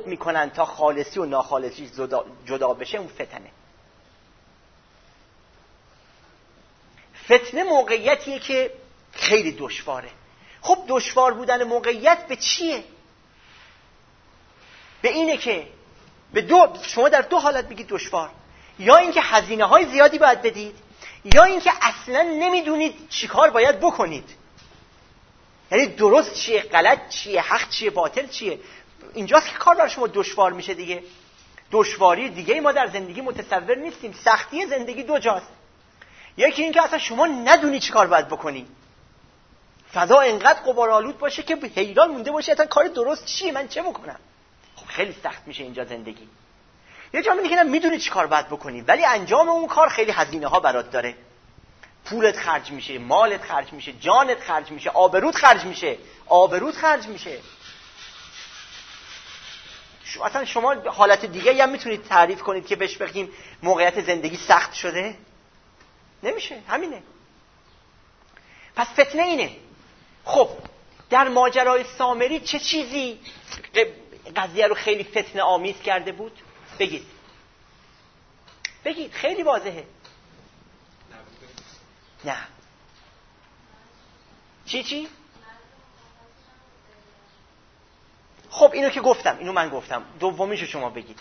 تعهد میکنن تا خالصی و ناخالصی جدا بشه، اون فتنه. فتنه موقعیتیه که خیلی دشواره. خب دشوار بودن موقعیت به چیه؟ به اینه که شما در دو حالت بگید دشوار، یا اینکه هزینه های زیادی باید بدید، یا اینکه اصلا نمیدونید چیکار باید بکنید. یعنی درست چیه، غلط چیه، حق چیه، باطل چیه. اینجاست که کار برای شما دشوار میشه دیگه. دشواری دیگه ما در زندگی متصور نیستیم. سختی زندگی دو جاست. یکی اینکه اصلا شما ندونی چیکار باید بکنی، فضا انقدر غبارآلود باشه که حیران مونده باشه اصلا کار درست چیه، من چه بکنم. خب خیلی سخت میشه اینجا زندگی. یه جا میگه میدونی چیکار باید بکنی، ولی انجام اون کار خیلی هزینه ها برات داره. پولت خرج میشه، مالت خرج میشه، جانت خرج میشه، آبروت خرج میشه. اصلا شما حالت دیگه هم میتونید تعریف کنید که بهش بگیم موقعیت زندگی سخت شده؟ نمیشه، همینه. پس فتنه اینه. خب در ماجرای سامری چه چیزی قضیه رو خیلی فتنه آمیز کرده بود؟ بگید خیلی واضحه. نه چی؟ خب اینو که گفتم، اینو من گفتم. دومیشو شما بگید.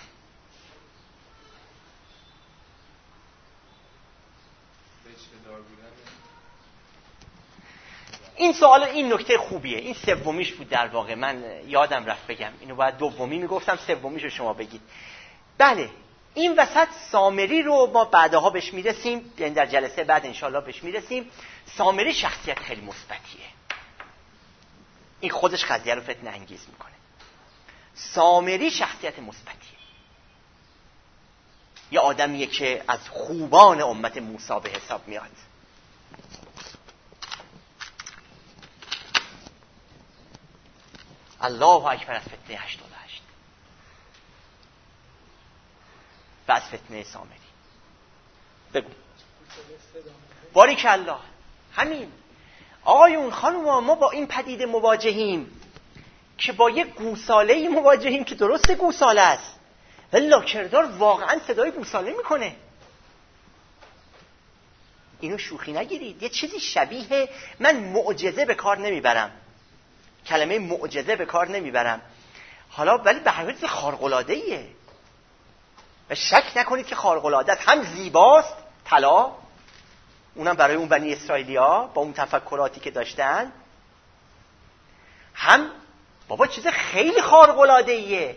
این سوال، این نکته خوبیه. این سومیش بود در واقع، من یادم رفت بگم. اینو باید دومی میگفتم، سومیشو شما بگید. بله، این وسط سامری رو ما بعدها بهش میرسیم، یعنی در جلسه بعد انشالله بهش میرسیم. سامری شخصیت خیلی مثبتیه. این خودش قضیه رو فتنه انگیز میکنه. سامری شخصیت مثبتیه. یه آدمیه که از خوبان امت موسی به حساب میاد. الله اکبر از فتنه 88 و از فتنه سامری. بگو. باریکالله. همین. آقایون خانوما، ما با این پدیده مواجهیم که با یک گوساله‌ای مواجهیم که درست گوساله است ولی لاکردار واقعا صدای گوساله میکنه. اینو شوخی نگیرید. یه چیزی شبیه، من معجزه به کار نمیبرم، کلمه معجزه به کار نمیبرم حالا، ولی به هر حال خارق‌العاده‌ایه و شک نکنید که خارق‌العاده است. هم زیباست، طلا، اونم برای اون بنی اسرائیلیا با اون تفکراتی که داشتن، هم بابا چیز خیلی خارق‌العاده‌ایه.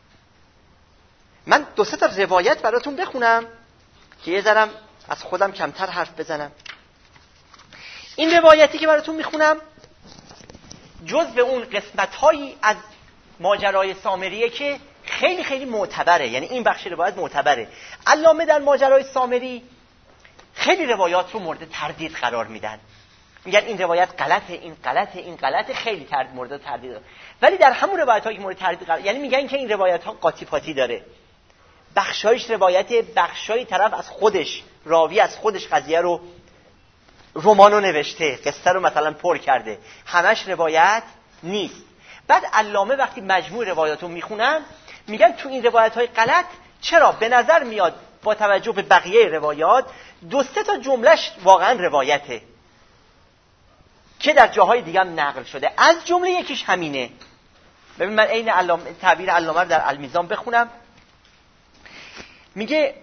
من 2-3 تا روایت براتون بخونم که یه ذرم از خودم کمتر حرف بزنم. این روایتی که براتون میخونم جزء اون قسمت‌هایی از ماجرای سامریه که خیلی خیلی معتبره. یعنی این بخش روایت معتبره. علامه در ماجرای سامری خیلی روایات رو مورد تردید قرار میدن. میگن این روایت غلطه، این غلطه، خیلی مورد تردید. ولی در همون روایت‌هایی که مورد تردید قرار، یعنی میگن که این روایت‌ها قاطی پاتی داره. بخشایش روایت، بخشای طرف از خودش، راوی از خودش قضیه رو، رمانو نوشته، قصه رو مثلا پر کرده، همش روایت نیست. بعد علامه وقتی مجموع روایاتو میخونن میگن تو این روایت‌های غلط چرا به نظر میاد با توجه به بقیه روایات 2-3 تا جملهش واقعا روایته که در جاهای دیگه هم نقل شده. از جمله یکیش همینه. ببین من عین علامه، تعبیر علامه رو در المیزان بخونم. میگه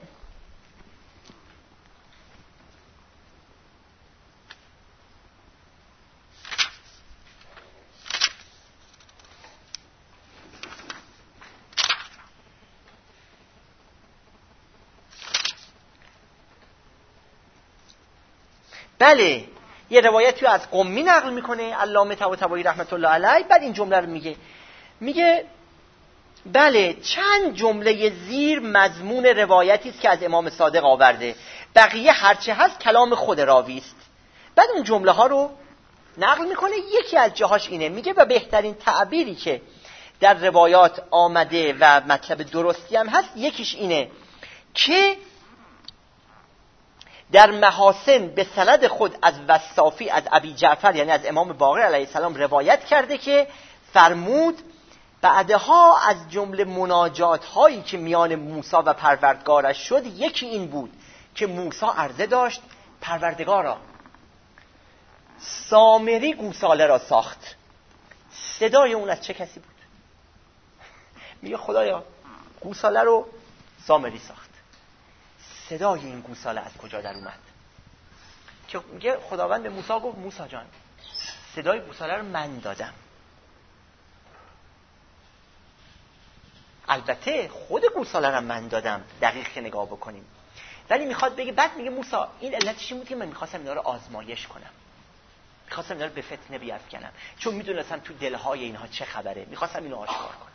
بله، یه روایتی از قمی نقل میکنه علامه طباطبایی رحمت الله علیه. بعد این جمله رو میگه بله، چند جمله زیر مضمون روایتی است که از امام صادق آورده، بقیه هرچه هست کلام خود راوی است. بعد اون جمله ها رو نقل میکنه. یکی از جاهاش اینه، میگه و بهترین تعبیری که در روایات آمده و مطلب درستی هم هست یکیش اینه که در محاسن به سند خود از وصافی از ابی جعفر، یعنی از امام باقر علیه السلام روایت کرده که فرمود بعدها از جمله مناجات هایی که میان موسی و پروردگارش شد، یکی این بود که موسی عرضه داشت: پروردگارا، سامری گوساله را ساخت، صدای اون از چه کسی بود؟ میگه خدایا گوساله رو سامری ساخت، صدای این گوساله از کجا در اومد؟ که میگه خداوند به موسی گفت: موسی جان، صدای گوساله رو من دادم. البته خود گوساله رو من دادم، دقیق که نگاه بکنیم. ولی میخواد بگه، بعد میگه موسی این علتش این بود که من میخواستم اینا رو آزمایش کنم، میخواستم اینا رو به فتنه بیفکنم، چون میدونستم تو دلهای اینها چه خبره، میخواستم اینو آشکار کنم.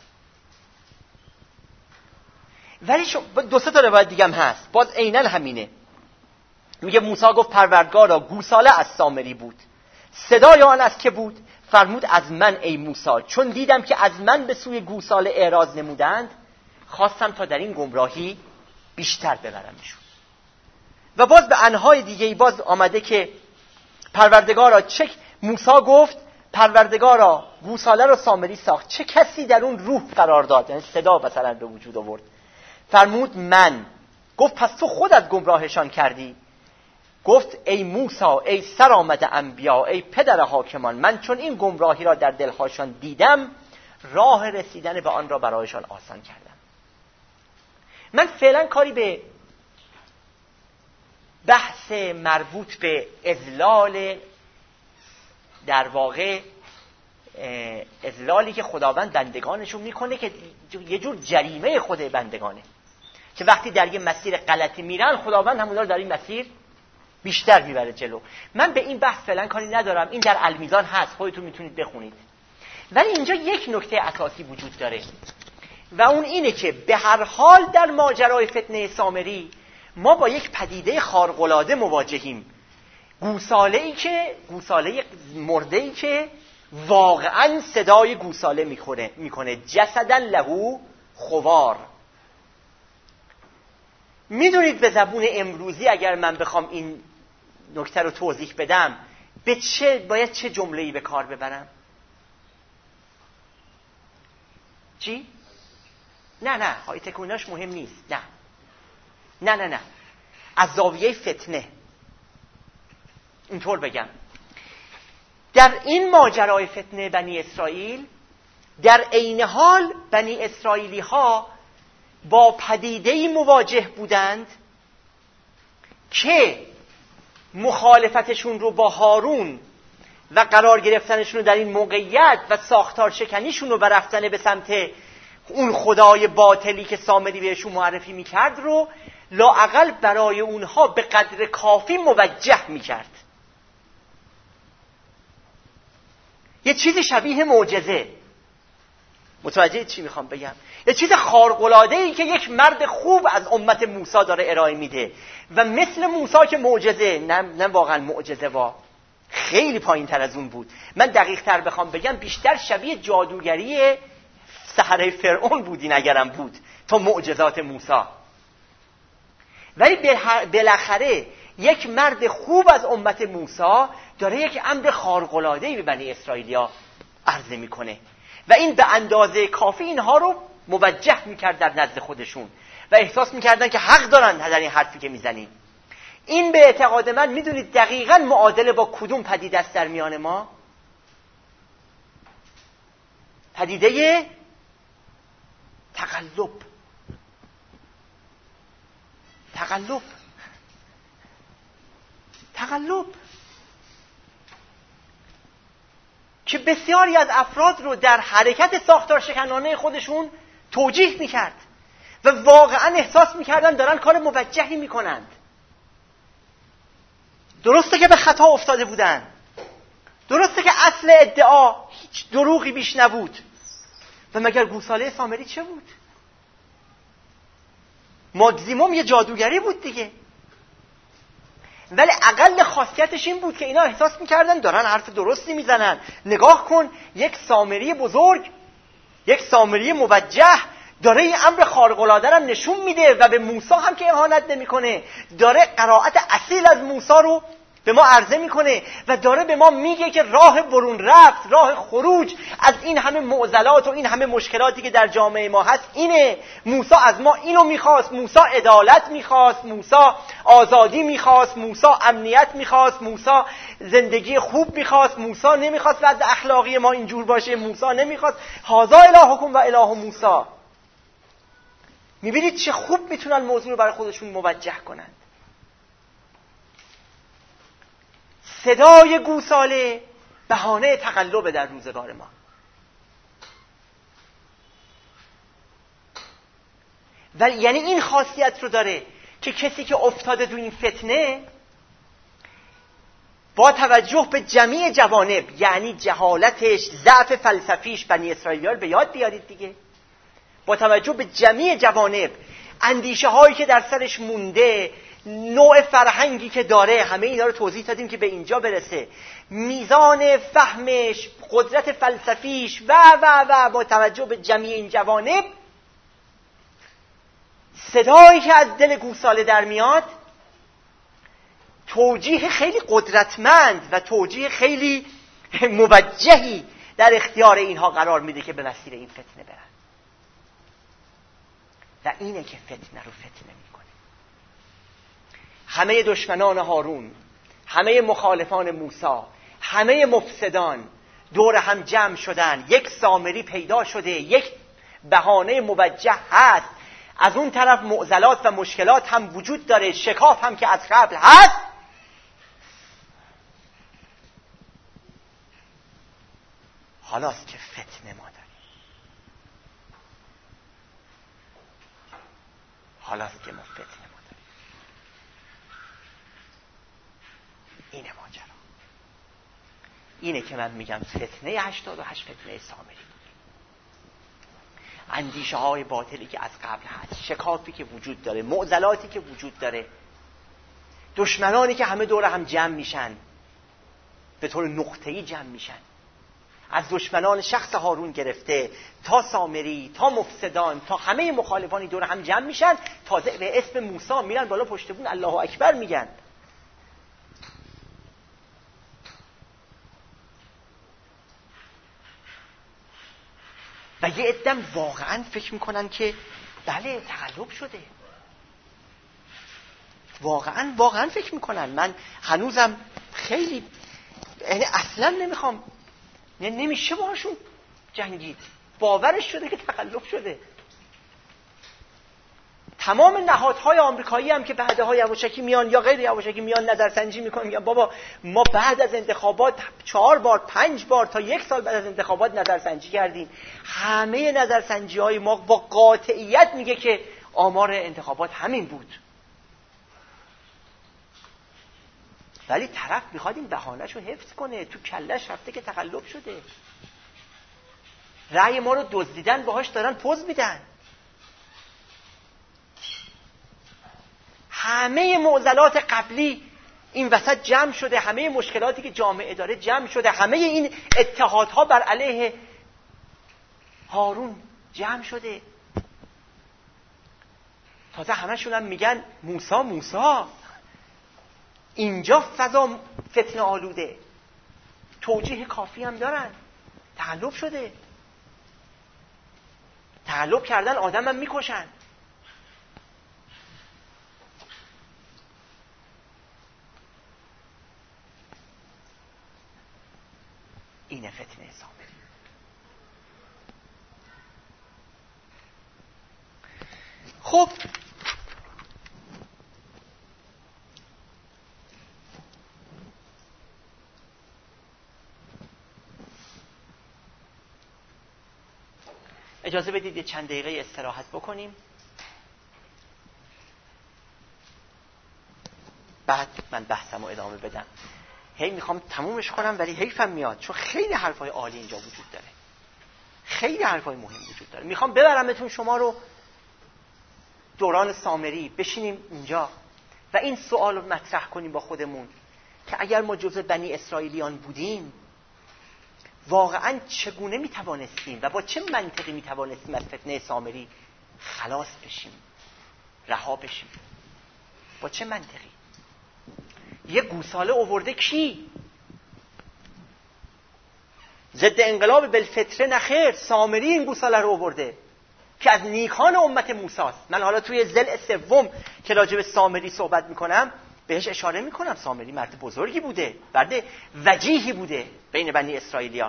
ولی دو سه تا روایت دیگه هم هست باز عیناً همینه. میگه موسی گفت: پروردگارا، گوساله از سامری بود، صدای آن از که بود؟ فرمود: از من ای موسی، چون دیدم که از من به سوی گوساله اعراض نمودند، خواستم تا در این گمراهی بیشتر ببرمشون. و باز به انهای دیگه باز آمده که پروردگارا موسی گفت: پروردگارا، گوساله را سامری ساخت، چه کسی در اون روح قرار داد؟ یعنی صدا مثلا به وجود آورد. فرمود: من. گفت: پس تو خودت گمراهشان کردی؟ گفت: ای موسی، ای سرآمد انبیا، ای پدر حاکمان، من چون این گمراهی را در دلهاشان دیدم، راه رسیدن به آن را برایشان آسان کردم. من فعلا کاری به بحث مربوط به اذلال، در واقع اذلالی که خداوند بندگانشون میکنه که یه جور جریمه خود بندگانه، که وقتی در یه مسیر غلطی میرن خداوند همون رو در این مسیر بیشتر میبره جلو. من به این بحث فعلا کاری ندارم، این در المیزان هست، خودتون میتونید بخونید. ولی اینجا یک نکته اساسی وجود داره و اون اینه که به هر حال در ماجرای فتنه سامری ما با یک پدیده خارق‌العاده مواجهیم. گوساله مرده‌ای که واقعا صدای گوساله میکنه، جسدن لهو خوار. میدونید به زبون امروزی اگر من بخوام این نکته رو توضیح بدم باید چه جمله‌ای به کار ببرم؟ چی؟ نه های تکوناش مهم نیست. نه از زاویه فتنه اینطور بگم. در این ماجرای فتنه بنی اسرائیل، در عین حال بنی اسرائیلی ها با پدیده‌ای مواجه بودند که مخالفتشون رو با هارون و قرار گرفتنشون رو در این موقعیت و ساختار شکنیشون رو و رفتن به سمت اون خدای باطلی که سامری بهشون معرفی میکرد رو لااقل برای اونها به قدر کافی موجه میکرد. یه چیز شبیه معجزه. متوجه چی میخوام بگم؟ یه چیز خارق‌العاده‌ای که یک مرد خوب از امت موسی داره ارائه میده و مثل موسی که معجزه، نه واقعا معجزه خیلی پایین تر از اون بود. من دقیق تر بخوام بگم بیشتر شبیه جادوگری سحره فرعون بود این اگرم بود تا معجزات موسی. ولی بالاخره یک مرد خوب از امت موسی داره یک امر خارق‌العاده‌ای به بنی اسرائیلیا عرضه میکنه و این به اندازه کافی اینها رو موجه میکرد در نزد خودشون و احساس میکردن که حق دارن در این حرفی که میزنیم. این به اعتقاد من میدونید دقیقاً معادله با کدوم پدیده است در میان ما؟ پدیده تقلب که بسیاری از افراد رو در حرکت ساختار شکنانه خودشون توجیه میکرد و واقعا احساس میکردن دارن کار موجهی میکنند. درسته که به خطا افتاده بودن، درسته که اصل ادعا هیچ دروغی بیش نبود. و مگر گوساله سامری چه بود؟ ماکزیموم یه جادوگری بود دیگه. ولی اقل خاصیتش این بود که اینا احساس میکردن دارن حرف درستی میزنن. نگاه کن، یک سامری بزرگ، یک سامری موجه داره این امر خارق‌العاده رو نشون میده و به موسی هم که اهانت نمیکنه، داره قرائت اصیل از موسی رو به ما عرضه میکنه و داره به ما میگه که راه برون رفت، راه خروج از این همه معضلات و این همه مشکلاتی که در جامعه ما هست اینه. موسی از ما اینو میخواست، موسی عدالت میخواست، موسی آزادی میخواست، موسی امنیت میخواست، موسی زندگی خوب میخواست، موسی نمیخواست وضع اخلاقی ما اینجور باشه، موسی نمیخواست هذا الهکم و اله موسی. میبینید چه خوب میتونن موضوع رو برای خودشون موجه کنن. صدای گوساله بهانه تقلب در روزگار ما. و یعنی این خاصیت رو داره که کسی که افتاده تو این فتنه با توجه به جمیع جوانب، یعنی جهالتش، ضعف فلسفیش، بنی اسرائیل به یاد بیارید دیگه، با توجه به جمیع جوانب، اندیشه هایی که در سرش مونده، نوع فرهنگی که داره، همه اینا رو توضیح دادیم که به اینجا برسه، میزان فهمش، قدرت فلسفیش و با توجه به جمیع این جوانب، صدایی که از دل گوساله در میاد توجیه خیلی قدرتمند و توجیه خیلی موجهی در اختیار اینها قرار میده که به مسیر این فتنه برن. و اینه که فتنه رو فتنه میکنه. همه دشمنان هارون، همه مخالفان موسی، همه مفسدان دور هم جمع شدن. یک سامری پیدا شده، یک بهانه موجه هست. از اون طرف معضلات و مشکلات هم وجود داره، شکاف هم که از قبل هست. حالاست که فتنه ما داریم. حالاست که ما فتنه ما داریم. اینه ماجرا. اینه که من میگم فتنه 88 فتنه سامری. اندیشه های باطلی که از قبل هست، شکافی که وجود داره، معضلاتی که وجود داره، دشمنانی که همه دور هم جمع میشن، به طور نقطه‌ای جمع میشن، از دشمنان شخص هارون گرفته تا سامری، تا مفسدان، تا همه مخالفانی دور هم جمع میشن، تازه به اسم موسی میرن بالا پشت بون الله اکبر میگن. و یه عده‌ام واقعا فکر میکنن که بله تقلب شده. واقعا فکر میکنن. من هنوزم خیلی اصلا نمیخوام، نمیشه باشون جنگید. باورش شده که تقلب شده. تمام نهادهای آمریکایی هم که بعدها یواشکی میان یا غیر یواشکی میان نظرسنجی میکنن، میگن بابا ما بعد از انتخابات 4 بار 5 بار تا 1 سال بعد از انتخابات نظرسنجی کردیم، همه نظرسنجی های ما با قاطعیت میگه که آمار انتخابات همین بود. ولی طرف میخواد این بهانه‌شو حفظ کنه، تو کلش رفته که تقلب شده. رأی ما رو دزدیدن، باهاش دارن پوز میدن. همه معضلات قبلی این وسط جمع شده، همه مشکلاتی که جامعه داره جمع شده، همه این اتحادها بر علیه هارون جمع شده. تازه همشون هم میگن موسی. اینجا فضا فتنه آلوده. توجیه کافی هم دارن. تقلب شده. تقلب کردن آدم هم میکشن. اینه فتنه سامری. خب اجازه بدید یه چند دقیقه استراحت بکنیم، بعد من بحثم رو ادامه بدم. میخوام تمومش کنم ولی حیفم میاد، چون خیلی حرفای عالی اینجا وجود داره، خیلی حرفای مهم وجود داره. میخوام ببرمتون شما رو دوران سامری، بشینیم اینجا و این سوال رو مطرح کنیم با خودمون که اگر ما جزء بنی اسرائیلیان بودیم واقعا چگونه میتوانستیم و با چه منطقی میتوانستیم از فتنه سامری خلاص بشیم، رها بشیم؟ با چه منطقی؟ یه گوساله آورده کی؟ ضد انقلاب بالفطره نخیر، سامری این گوساله رو آورده که از نیکان امت موسی است. من حالا توی ضلع سوم که راجع به سامری صحبت میکنم بهش اشاره میکنم. سامری مرد بزرگی بوده، مرد وجیهی بوده بین بنی اسرائیلیا.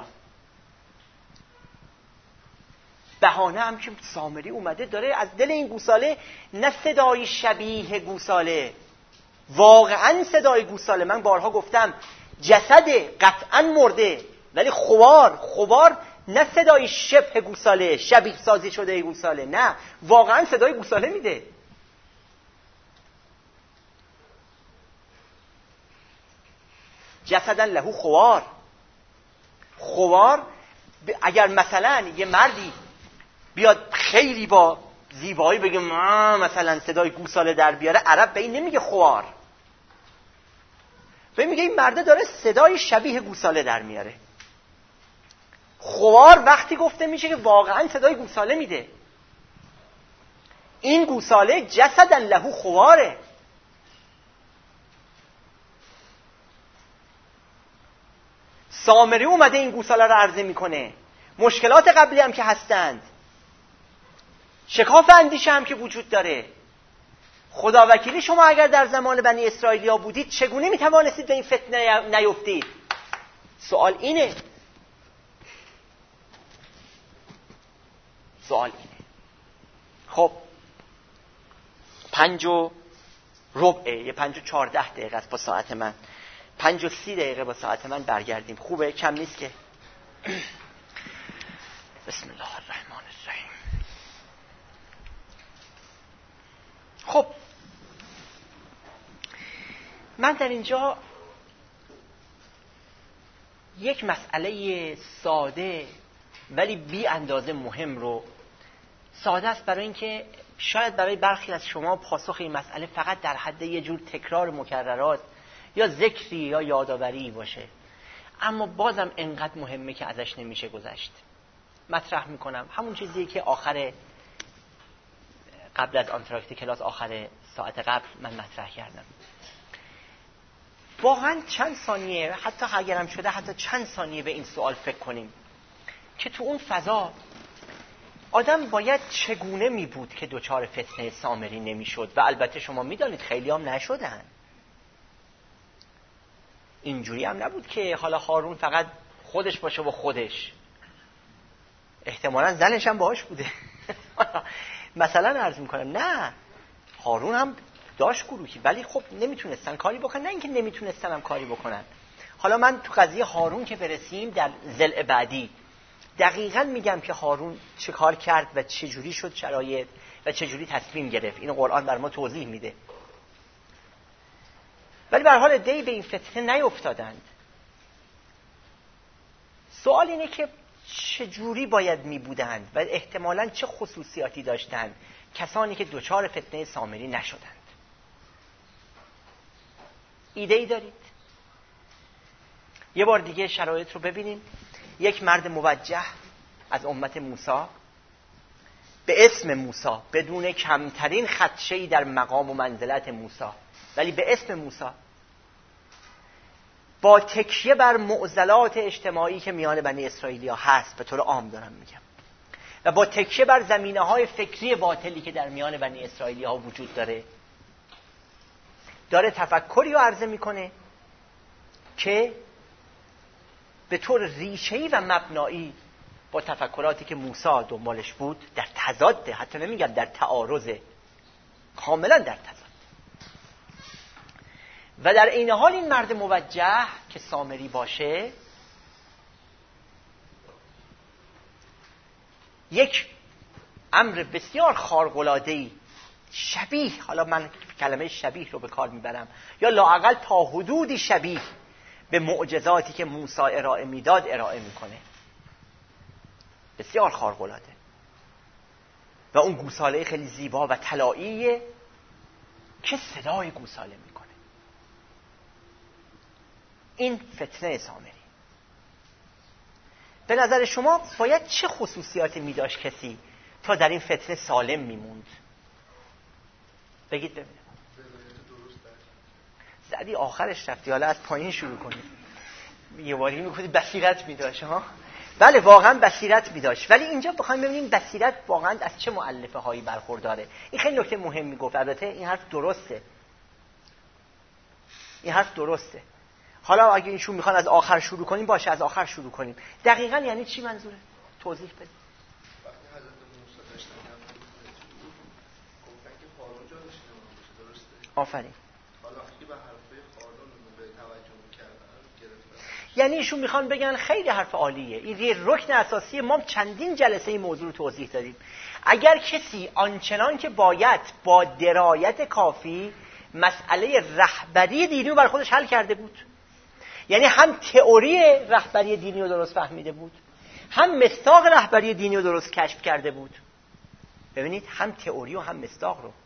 بهانه هم که سامری اومده داره از دل این گوساله، نه صدای شبیه گوساله، واقعا صدای گوساله. من بارها گفتم جسد قطعا مرده، ولی خوار نه صدای شبه گوساله، شبیه سازی شده گوساله، نه واقعا صدای گوساله میده. جسدن لهو خوار. اگر مثلا یه مردی بیاد خیلی با زیبایی بگه مثلا صدای گوساله در بیاره، عرب به این نمیگه خوار، به این میگه این مرده داره صدای شبیه گوساله در میاره. خوار وقتی گفته میشه که واقعا صدای گوساله میده. این گوساله جسدن لهو خواره. سامری اومده این گوساله رو عرضه میکنه. مشکلات قبلی هم که هستند، شکاف اندیشه هم که وجود داره. خدا وکیلی شما اگر در زمان بنی اسرائیلیا بودید چگونه میتوانستید به این فتنه نیفتید؟ سوال اینه. خب 5:15 یه 5:14 است با ساعت من، 5:30 با ساعت من برگردیم. خوبه؟ کم نیست که. بسم الله الرحمن الرحیم. خب من در اینجا یک مسئله ساده ولی بی اندازه مهم رو، ساده است برای اینکه شاید برای برخی از شما پاسخ این مسئله فقط در حد یه جور تکرار مکررات یا ذکری یا یادآوری باشه، اما بازم انقدر مهمه که ازش نمیشه گذشت. مطرح میکنم همون چیزیه که قبل از آنتراکت کلاس آخر ساعت قبل من مطرح کردم. واقعا چند ثانیه، حتی اگرم شده حتی چند ثانیه به این سوال فکر کنیم که تو اون فضا آدم باید چگونه می بود که دوچار فتنه سامری نمی شد. و البته شما می دانید خیلی هم نشدن. اینجوری هم نبود که حالا هارون فقط خودش باشه و خودش، احتمالاً زنش هم باهاش بوده. مثلا عرض میکنم نه، هارون هم داشت گروهی، ولی خب نمیتونستن کاری بکنن. نه اینکه نمیتونستن هم کاری بکنن. حالا من تو قضیه هارون که برسیم در ضلع بعدی دقیقاً میگم که هارون چه کار کرد و چه جوری شد شرایط و چه جوری تصمیم گرفت. اینو قرآن بر ما توضیح میده. ولی به هر حال عده‌ای به این فتنه نیفتادند. سوال اینه که چه جوری باید می بودند و احتمالاً چه خصوصیاتی داشتند کسانی که دوچار فتنه سامری نشدند. ایده‌ای دارید؟ یه بار دیگه شرایط رو ببینیم. یک مرد موجه از امت موسی به اسم موسی، بدون کمترین خدشه‌ای در مقام و منزلت موسی، ولی به اسم موسی، با تکیه بر معضلات اجتماعی که میان بنی اسرائیلیا هست، به طور عام دارم میگم، و با تکیه بر زمینه‌های فکری باطلی که در میان بنی اسرائیلیا وجود داره تفکری رو عرضه میکنه که به طور ریشه‌ای و مبنایی با تفکراتی که موسی دنبالش بود در تضاد، حتی نمیگم در تعارض، کاملا در تضاد. و در این حال این مرد موجه که سامری باشه یک امر بسیار خارق‌العاده‌ای شبیه، حالا من کلمه شبیه رو به کار میبرم، یا لااقل تا حدودی شبیه به معجزاتی که موسی ارائه میداد ارائه میکنه. بسیار خارق‌العاده. و اون گوساله خیلی زیبا و طلاییه که صدای گوساله میکنه. این فتنه سامری. به نظر شما باید چه خصوصیاتی میداشت کسی تا در این فتنه سالم میموند؟ بگید ببینم. زدی آخرش رفتی، حالا از پایین شروع کنی. یه باری میگفتی بصیرت می‌داشت ها. بله واقعا بصیرت می‌داشت، ولی اینجا بخوایم ببینیم بصیرت واقعا از چه مؤلفه هایی برخورداره. این خیلی نکته مهمی گفت. البته این حرف درسته، این حرف درسته. حالا اگه ایشون میخوان از آخر شروع کنیم باشه، از آخر شروع کنیم. دقیقاً یعنی چی منظوره؟ توضیح بده. آفرین. یعنی ایشون میخوان بگن خیلی حرف عالیه، این یه رکن اساسی. ما چندین جلسه این موضوع رو توضیح دادیم. اگر کسی آنچنان که باید با درایت کافی مسئله رهبری دینی رو برای خودش حل کرده بود، یعنی هم تئوری رهبری دینی رو درست فهمیده بود، هم مصداق رهبری دینی رو درست کشف کرده بود. ببینید، هم تئوری و هم مصداق رو.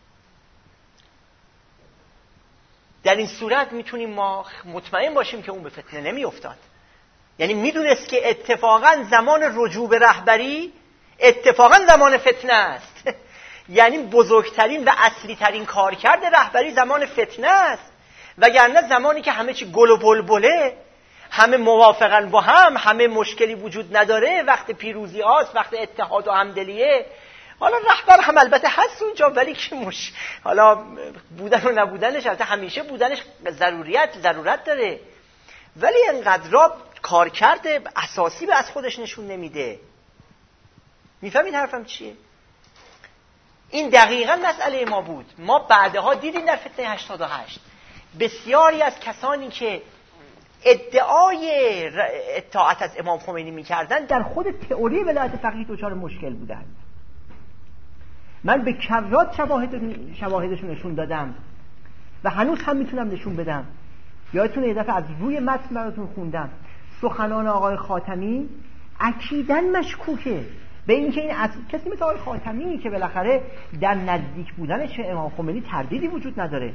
در این صورت میتونیم ما مطمئن باشیم که اون به فتنه نمیافتاد. یعنی میدونست که اتفاقا زمان رجوع به رهبری اتفاقا زمان فتنه است. یعنی بزرگترین و اصلی ترین کارکرد رهبری زمان فتنه است، وگرنه زمانی که همه چی گل و بلبله، همه موافقن با هم، همه مشکلی وجود نداره، وقت پیروزی هاست، وقت اتحاد و همدلیه. حالا رهبر هم البته هست اونجا، ولی که حالا بودن و نبودنش، البته همیشه بودنش ضرورت داره، ولی انقدر کارکرد اساسی به از خودش نشون نمیده. میفهمید حرفم چیه؟ این دقیقاً مسئله ما بود. ما بعدها دیدیم در فتنه 88 بسیاری از کسانی که ادعای اطاعت از امام خمینی میکردن در خود تئوری ولایت فقیه دچار مشکل بودند. من به کرات شواهدشون نشون دادم و هنوز هم میتونم نشون بدم. یادتونه یه دفعه از روی متن براتون خوندم سخنان آقای خاتمی اکیداً مشکوکه به این که این کسی مثل آقای خاتمی که بالاخره در نزدیک بودنش به امام خمینی تردیدی وجود نداره،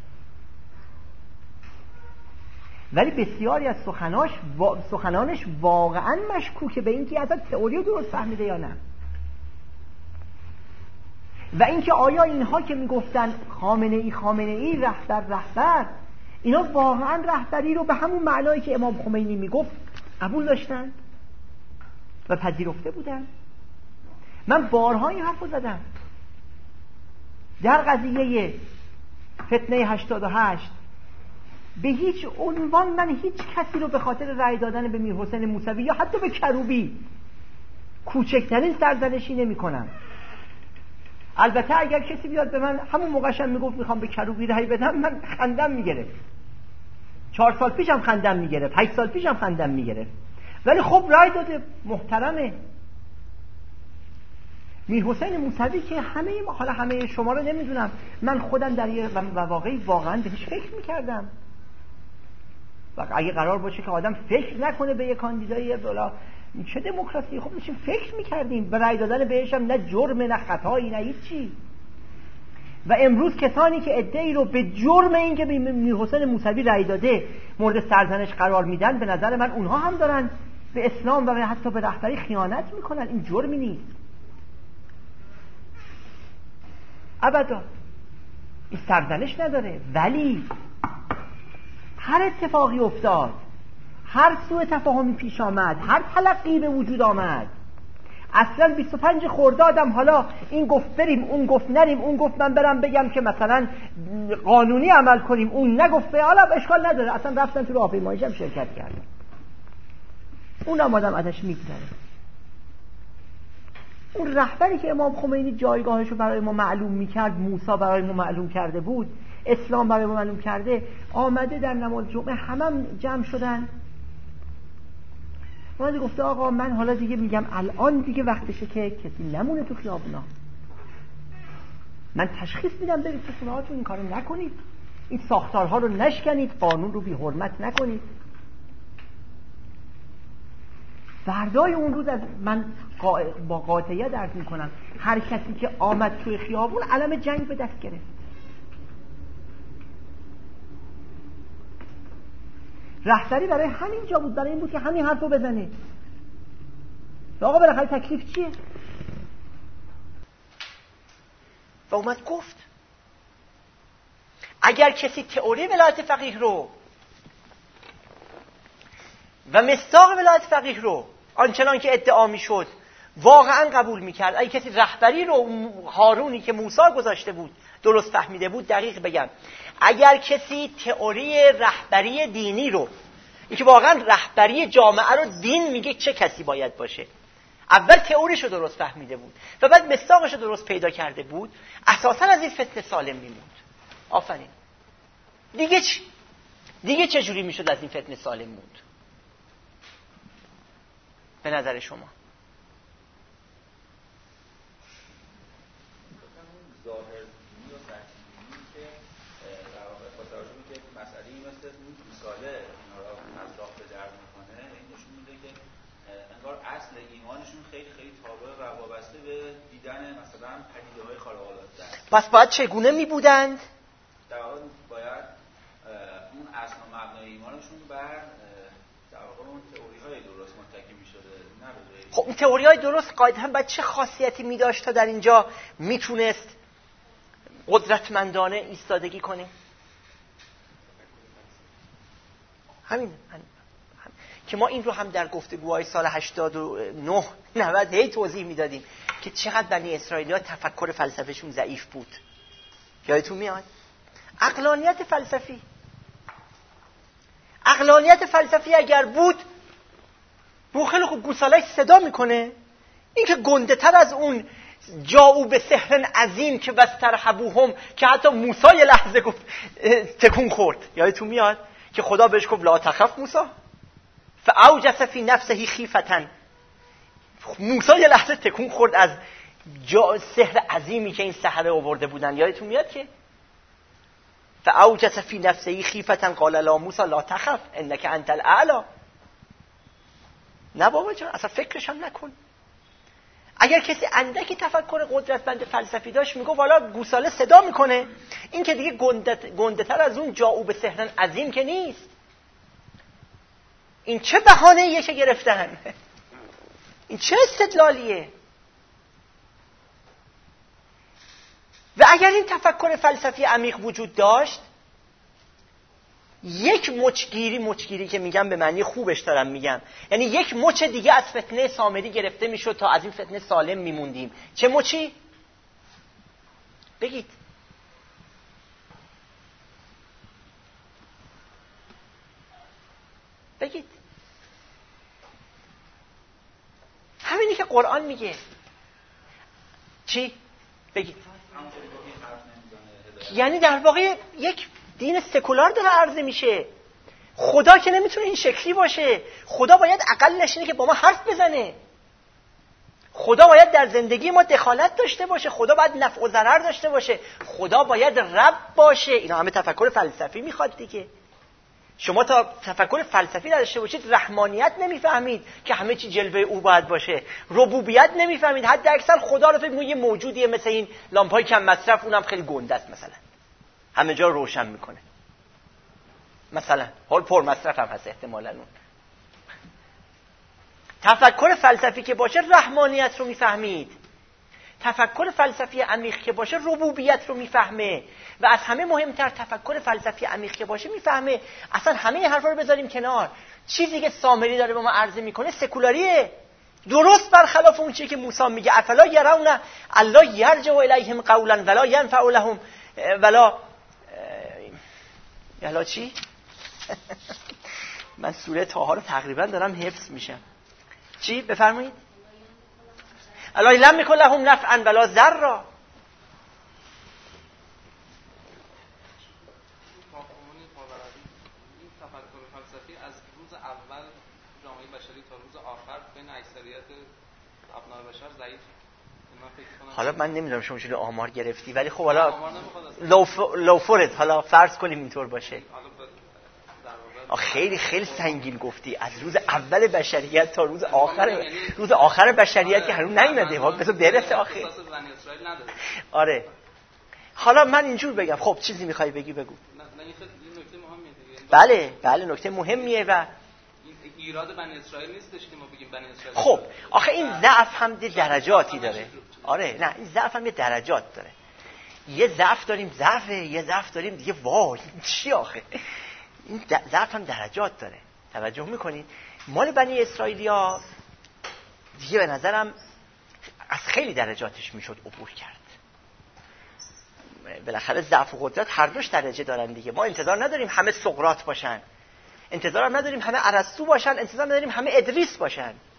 ولی بسیاری از سخنانش واقعاً مشکوکه به این که اصلا تئوری رو درست فهمیده یا نه. و اینکه آیا اینها که میگفتن خامنه ای رهبر، اینا واقعا رهبری رو به همون معنایی که امام خمینی میگفت قبول داشتن و پذیرفته بودن؟ من بارها این حرف رو زدم در قضیه فتنه 88. به هیچ عنوان من هیچ کسی رو به خاطر رأی دادن به میرحسین موسوی یا حتی به کروبی کوچکترین سرزنشی نمی کنم. البته اگر کسی بیاد به من همون موقعشم میگفت میخوام به کروبی رأی بدم، من خندم میگرفت. 4 سال پیشم خندم میگرفت، 8 سال پیشم خندم میگرفت، ولی خب رأی داده، محترمه. میرحسین موسوی که همه شما رو نمیدونم، من خودم در یه مواقعی واقعا بهش فکر میکردم. و اگه قرار باشه که آدم فکر نکنه به یه کاندیدای بالا چه دموکراسی، خب میشه فکر میکردیم. به رأی دادن بهش هم نه جرم نه خطایی نه هیچی. و امروز کسانی که ادعی رو به جرم این که به میرحسین موسوی رأی داده مورد سرزنش قرار میدن، به نظر من اونها هم دارن به اسلام و حتی به رهبری خیانت میکنن. این جرمی نیست ابدا، این سرزنش نداره. ولی هر اتفاقی افتاد، هر سوء تفاهمی پیش آمد، هر تلقی به وجود آمد، اصلا 25 خردادم حالا این گفت بریم اون گفت نریم، اون گفت من برم بگم که مثلا قانونی عمل کنیم، اون نگفت به، حالا اشکال نداره، اصلا رفتن تو راهپیماییش هم شرکت کردن، اونم آدم ازش میگذره. اون رهبری که امام خمینی جایگاهش رو برای ما معلوم میکرد، موسی برای ما معلوم کرده بود، اسلام برای ما معلوم کرده، آمده در نماز جمعه همم جمع شدن، اومده گفته آقا من حالا دیگه میگم الان دیگه وقتشه که کسی نمونه تو خیابونا، من تشخیص میدم برید تو خونه‌هاتون، این کارو نکنید، این ساختارها رو نشکنید، قانون رو بی حرمت نکنید. فردای اون روز از من با قاطعیت عرض میکنم هر کسی که آمد توی خیابون علم جنگ به دست گرفت. رهبری برای همین جا بود، برای این بود که همین حرفو بزنه. آقا بالاخره تکلیف چیه؟ و اومد گفت. اگر کسی تئوری ولایت فقیه رو و مصداق ولایت فقیه رو آنچنان که ادعا میشد واقعا قبول میکرد، اگه کسی رهبری رو هارونی که موسی گذاشته بود درست فهمیده بود، دقیق بگم اگر کسی تئوری رهبری دینی رو، این که واقعا رهبری جامعه رو دین میگه چه کسی باید باشه، اول تئوریش رو درست فهمیده بود و بعد مصداقش رو درست پیدا کرده بود، اساسا از این فتنه سالم میموند. آفرین. دیگه چی؟ دیگه چه جوری میشد از این فتنه سالم موند به نظر شما؟ اصل ایمانشون خیلی خیلی تابع و وابسته به دیدن مثلا پدیده‌های خارق العاده است. پس باید چگونه می بودند؟ در واقع باید اون اصل و مبنای ایمانشون بر در واقع اون تئوری‌های درست متکی می‌شده، نه به خب این تئوری‌های درست قاعدتاً باید چه خاصیتی می داشت تا در اینجا میتونست قدرتمندانه ایستادگی کنه؟ همین که ما این رو هم در گفتگوهای سال 89 90 هی توضیح میدادیم که چقدر بنی اسرائیلی‌ها تفکر فلسفهشون ضعیف بود. یادتون میاد؟ عقلانیت فلسفی اگر بود، رو خیلی خوب گوسالش صدا میکنه، این که گنده تر از اون جاءوا به سحر عظیم که واسترهبوهم که حتی موسی یه لحظه گفت تکون خورد. یادتون میاد که خدا بهش گفت لا تخف موسی فاوجس فی نفسه خیفة. موسی یه لحظه تکون خورد از سحر عظیمی که این سحره آورده بودن. یادتون میاد که فاوجس فی نفسه خیفة قال لا موسی لا تخف انک انت الاعلی. نه بابا جان، اصلا فکرش هم نکن. اگر کسی اندکی تفکر قدرتمند فلسفی داشت میگه والا گوساله صدا میکنه، این که دیگه گنده تر از اون جاءوا به سحر عظیم که نیست. این چه بهانه‌ایه که گرفتن؟ این چه استدلالیه؟ و اگر این تفکر فلسفی عمیق وجود داشت، یک مچگیری که میگم به معنی خوبش دارم میگم، یعنی یک مچ دیگه از فتنه سامری گرفته میشد تا از این فتنه سالم میموندیم. چه مچی؟ بگید. همینی که قرآن میگه. چی؟ بگید. یعنی در واقع یک دین سکولار داره عرضه میشه. خدا که نمیتونه این شکلی باشه. خدا باید اقلش اینه که با ما حرف بزنه. خدا باید در زندگی ما دخالت داشته باشه. خدا باید نفع و ضرر داشته باشه. خدا باید رب باشه. اینا همه تفکر فلسفی میخواد دیگه. شما تا تفکر فلسفی نداشته باشید رحمانیت نمیفهمید که همه چی جلوه او باید باشه. ربوبیت نمیفهمید. حد اکثر خدا رو فکر می‌کنید یه موجودیه مثل این لامپای کم مصرف، اونم خیلی گنده است مثلا. همه جا روشن میکنه. مثلا حال پر مصرف هم هست احتمالاً اون. تفکر فلسفی که باشه رحمانیت رو میفهمید. تفکر فلسفی عمیق که باشه ربوبیت رو میفهمه. و از همه مهمتر تفکر فلسفی عمیق که باشه میفهمه اصلا همه این حرفا رو بذاریم کنار. چیزی که سامری داره به ما عرضه میکنه سکولاریه، درست برخلاف اون چیزی که موسی میگه. افلا یرون الله یرجع الیهم قولا ولا ینفع لهم ولا چی؟ من سوره طه رو تقریبا دارم حفظ میشم. چی؟ بفرمایید. الله لم یکن لهم نفعا ولا ضرا. حالا من نمیدونم شما چون آمار گرفتی، ولی خب حالا لوفورت حالا فرض کنیم اینطور باشه. خیلی خیلی سنگین گفتی. از روز اول بشریت تا روز آخر بشریت که هنوز نیومده. بذار برسه آخه. آره. حالا من اینجور بگم. خب چیزی میخوای بگی بگو. بله نکته مهمیه و ایراد بنی اسرائیل نیستش که ما بگیم بنی اسرائیل. خب آخه این ضعف هم درجاتی داره. آره نه این ضعف هم یه درجات داره. یه ضعف داریم، یه ضعف داریم دیگه، وای چی آخه. این ضعف هم درجات داره. توجه میکنید؟ مال بنی اسرائیلیا دیگه به نظرم از خیلی درجاتش میشد عبور کرد. بالاخره ضعف و قدرت هر دوش درجه دارن دیگه. ما انتظار نداریم همه سقراط باشن، انتظار هم نداریم همه ارسطو باشن، انتظار نداریم همه ادریس باشن.